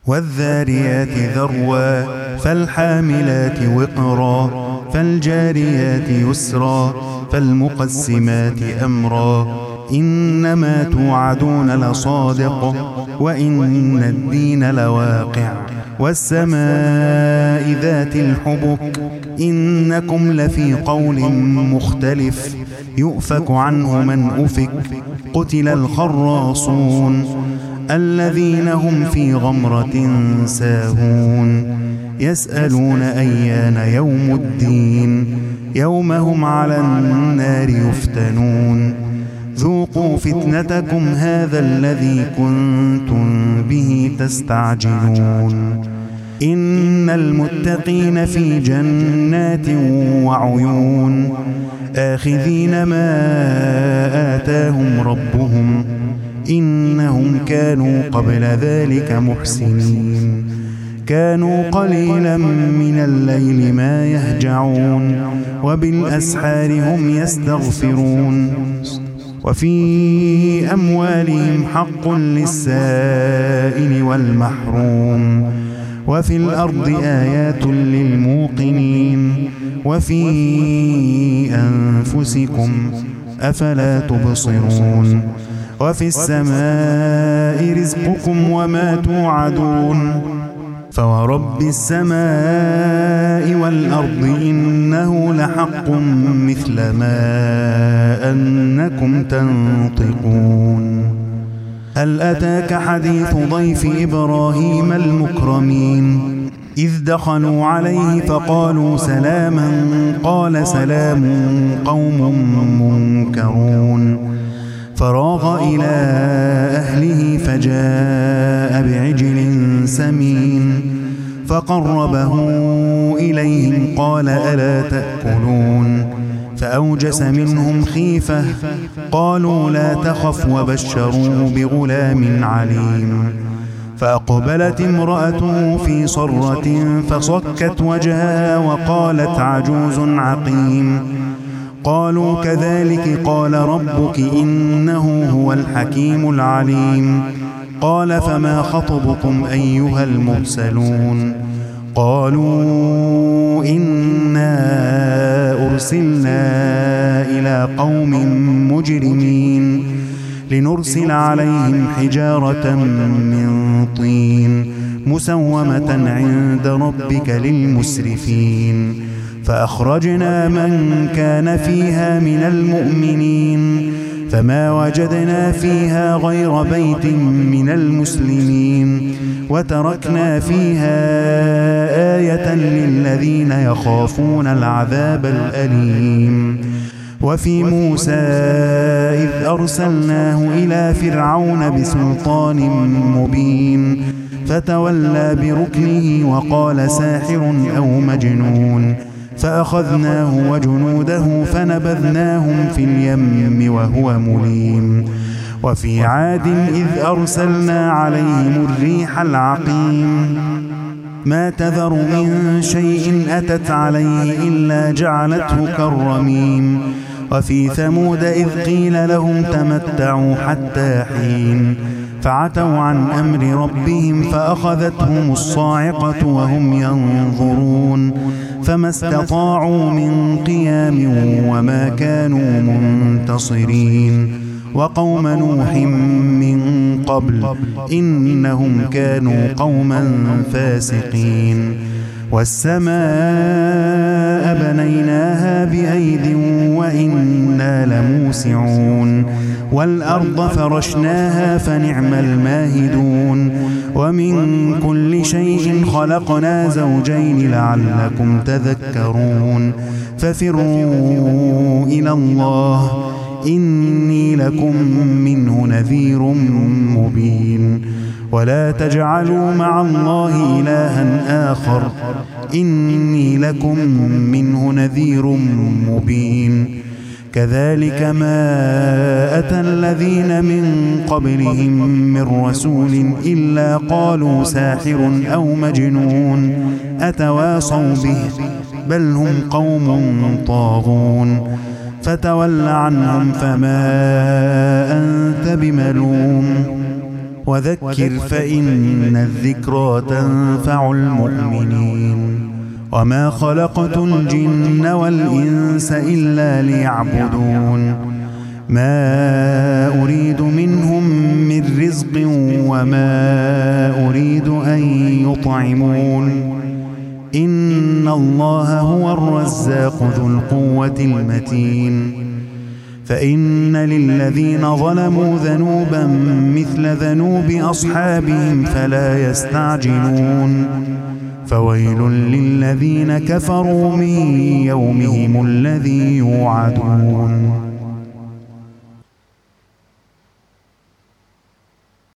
والذاريات ذروا فالحاملات وقرا فالجاريات يسرا فالمقسمات أمرا إنما توعدون لصادق وإن الدين لواقع والسماء ذات الحبك إنكم لفي قول مختلف يؤفك عنه من أفك قتل الخراصون الذين هم في غمرة ساهون يسألون أيان يوم الدين يوم هم على النار يفتنون ذوقوا فتنتكم هذا الذي كنتم به تستعجلون إن المتقين في جنات وعيون آخذين ما آتاهم ربهم إنهم كانوا قبل ذلك محسنين كانوا قليلا من الليل ما يهجعون وبالأسحار هم يستغفرون وفي أموالهم حق للسائل والمحروم وفي الأرض آيات للموقنين وفي أنفسكم أفلا تبصرون وفي السماء رزقكم وما توعدون فورب السماء والأرض إنه لحق مثل ما أنكم تنطقون هل أتاك حديث ضيف إبراهيم المكرمين إذ دخلوا عليه فقالوا سلاما قال سلام قوم منكرون فراغ إلى أهله فجاء بعجل سمين فقربه إليهم قال ألا تأكلون فأوجس منهم خيفة قالوا لا تخف وبشروه بغلام عليم فأقبلت امرأته في صرة فصكت وجهها وقالت عجوز عقيم قالوا كذلك قال ربك إنه هو الحكيم العليم قال فما خطبكم أيها المرسلون قالوا إنا أرسلنا إلى قوم مجرمين لنرسل عليهم حجارة من طين مسومة عند ربك للمسرفين فأخرجنا من كان فيها من المؤمنين فما وجدنا فيها غير بيت من المسلمين وتركنا فيها آية للذين يخافون العذاب الأليم وفي موسى إذ أرسلناه إلى فرعون بسلطان مبين فتولى بركنه وقال ساحر أو مجنون فأخذناه وجنوده فنبذناهم في اليم وهو مليم وفي عاد إذ أرسلنا عليهم الريح العقيم ما تذر من شيء أتت عليه إلا جعلته كالرميم وفي ثمود إذ قيل لهم تمتعوا حتى حين فعتوا عن أمر ربهم فأخذتهم الصاعقة وهم ينظرون فما استطاعوا من قيام وما كانوا منتصرين وقوم نوح من قبل إنهم كانوا قوما فاسقين والسماء بنيناها بأيد وإنا لموسعون والأرض فرشناها فنعم الماهدون ومن كل شيء خلقنا زوجين لعلكم تذكرون ففروا إلى الله إني لكم منه نذير مبين ولا تجعلوا مع الله إلها آخر إني لكم منه نذير مبين كذلك ما أتى الذين من قبلهم من رسول إلا قالوا ساحر أو مجنون أتواصوا به بل هم قوم طاغون فتول عنهم فما أنت بملوم وذكر فإن الذكرى تنفع المؤمنين وما خلقت الجن والإنس إلا ليعبدون ما أريد منهم من رزق وما أريد أن يطعمون إن الله هو الرزاق ذو القوة المتين فإن للذين ظلموا ذنوبا مثل ذنوب أصحابهم فلا يستعجلون فويل للذين كفروا من يومهم الذي يوعدون